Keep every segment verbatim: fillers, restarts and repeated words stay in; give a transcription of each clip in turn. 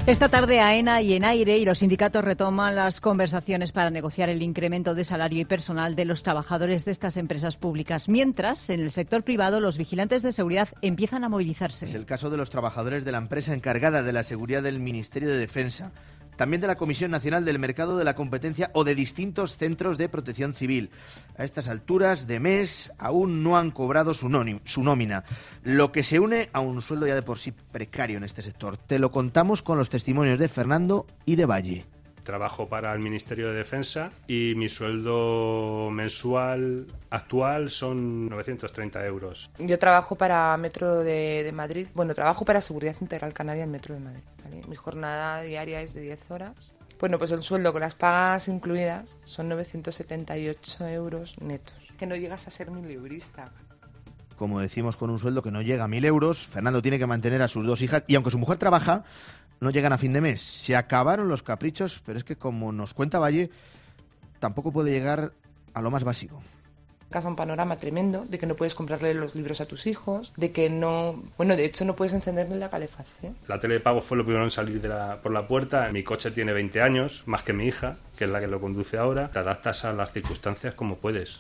Esta tarde AENA y ENAIRE y los sindicatos retoman las conversaciones para negociar el incremento de salario y personal de los trabajadores de estas empresas públicas. Mientras, en el sector privado, los vigilantes de seguridad empiezan a movilizarse. Es el caso de los trabajadores de la empresa encargada de la seguridad del Ministerio de Defensa, también de la Comisión Nacional del Mercado de la Competencia o de distintos centros de protección civil. A estas alturas de mes aún no han cobrado su, nónim, su nómina, lo que se une a un sueldo ya de por sí precario en este sector. Te lo contamos con los testimonios de Fernando y de Valle. Trabajo para el Ministerio de Defensa y mi sueldo mensual actual son novecientos treinta euros. Yo trabajo para Metro de, de Madrid, bueno, trabajo para Seguridad Integral Canaria en Metro de Madrid, ¿vale? Mi jornada diaria es de diez horas. Bueno, pues el sueldo con las pagas incluidas son novecientos setenta y ocho euros netos. Que no llegas a ser milibrista. Como decimos, con un sueldo que no llega a mil euros, Fernando tiene que mantener a sus dos hijas y aunque su mujer trabaja, no llegan a fin de mes. Se acabaron los caprichos, pero es que, como nos cuenta Valle, tampoco puede llegar a lo más básico. Casa un panorama tremendo de que no puedes comprarle los libros a tus hijos, de que no, bueno, de hecho no puedes encenderle la calefacción. La tele de pago fue lo primero en salir de la, por la puerta. Mi coche tiene veinte años, más que mi hija, que es la que lo conduce ahora. Te adaptas a las circunstancias como puedes.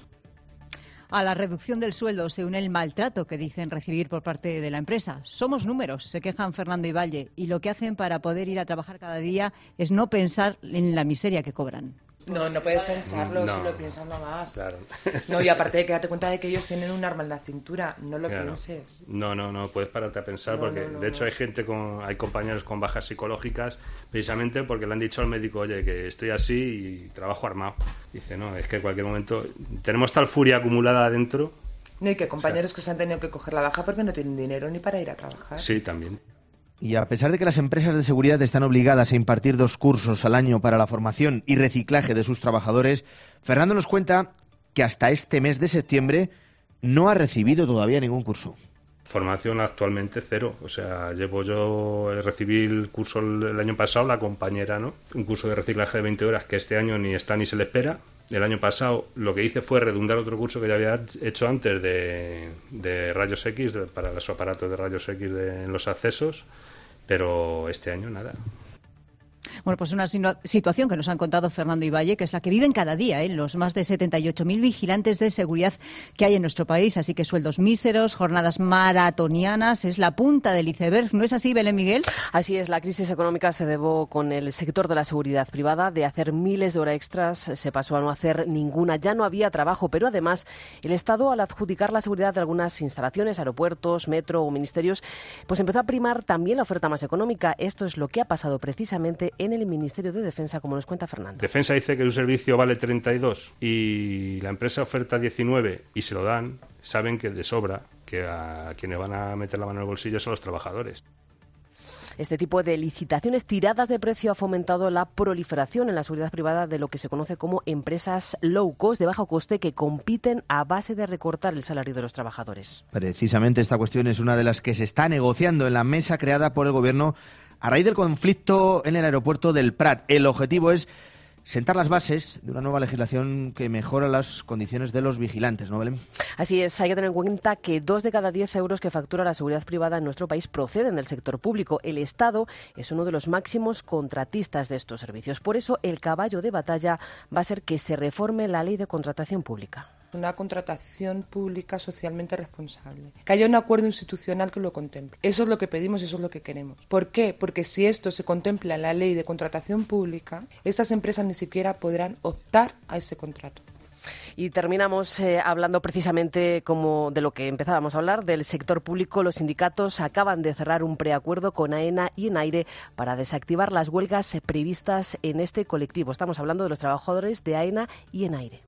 A la reducción del sueldo se une el maltrato que dicen recibir por parte de la empresa. Somos números, se quejan Fernando y Valle, y lo que hacen para poder ir a trabajar cada día es no pensar en la miseria que cobran. No, no puedes pensarlo, no, si lo piensas nomás. Claro. No, y aparte de que date cuenta de que ellos tienen un arma en la cintura, no lo Claro. pienses. No, no, no puedes pararte a pensar No, porque no, no, de hecho no. hay gente con, hay compañeros con bajas psicológicas precisamente porque le han dicho al médico, oye, que estoy así y trabajo armado. Dice, no, es que en cualquier momento tenemos tal furia acumulada adentro. No, y que compañeros que se han tenido que coger la baja porque no tienen dinero ni para ir a trabajar. Sí, también. Y a pesar de que las empresas de seguridad están obligadas a impartir dos cursos al año para la formación y reciclaje de sus trabajadores, Fernando nos cuenta que hasta este mes de septiembre no ha recibido todavía ningún curso. Formación actualmente cero, o sea, llevo yo, recibí el curso el, el año pasado, la compañera, ¿no? Un curso de reciclaje de veinte horas que este año ni está ni se le espera. El año pasado lo que hice fue redundar otro curso que ya había hecho antes de, de rayos X, de, para los aparatos de rayos X de, en los accesos, pero este año nada. Bueno, pues una situación que nos han contado Fernando y Valle, que es la que viven cada día, ¿eh? Los más de setenta y ocho mil vigilantes de seguridad que hay en nuestro país. Así que sueldos míseros, jornadas maratonianas, es la punta del iceberg. ¿No es así, Belén Miguel? Así es, la crisis económica se debó con el sector de la seguridad privada. De hacer miles de horas extras se pasó a no hacer ninguna. Ya no había trabajo, pero además el Estado, al adjudicar la seguridad de algunas instalaciones, aeropuertos, metro o ministerios, pues empezó a primar también la oferta más económica. Esto es lo que ha pasado precisamente en el Ministerio de Defensa, como nos cuenta Fernando. Defensa dice que un servicio vale treinta y dos y la empresa oferta diecinueve y se lo dan, saben que de sobra, que a quienes van a meter la mano en el bolsillo son los trabajadores. Este tipo de licitaciones tiradas de precio ha fomentado la proliferación en la seguridad privada de lo que se conoce como empresas low cost, de bajo coste, que compiten a base de recortar el salario de los trabajadores. Precisamente esta cuestión es una de las que se está negociando en la mesa creada por el Gobierno a raíz del conflicto en el aeropuerto del Prat. El objetivo es sentar las bases de una nueva legislación que mejora las condiciones de los vigilantes, ¿no, Belén? Así es, hay que tener en cuenta que dos de cada diez euros que factura la seguridad privada en nuestro país proceden del sector público. El Estado es uno de los máximos contratistas de estos servicios. Por eso, el caballo de batalla va a ser que se reforme la ley de contratación pública. Una contratación pública socialmente responsable. Que haya un acuerdo institucional que lo contemple. Eso es lo que pedimos y eso es lo que queremos. ¿Por qué? Porque si esto se contempla en la ley de contratación pública, estas empresas ni siquiera podrán optar a ese contrato. Y terminamos eh, hablando precisamente como de lo que empezábamos a hablar, del sector público. Los sindicatos acaban de cerrar un preacuerdo con AENA y ENAIRE para desactivar las huelgas previstas en este colectivo. Estamos hablando de los trabajadores de AENA y ENAIRE.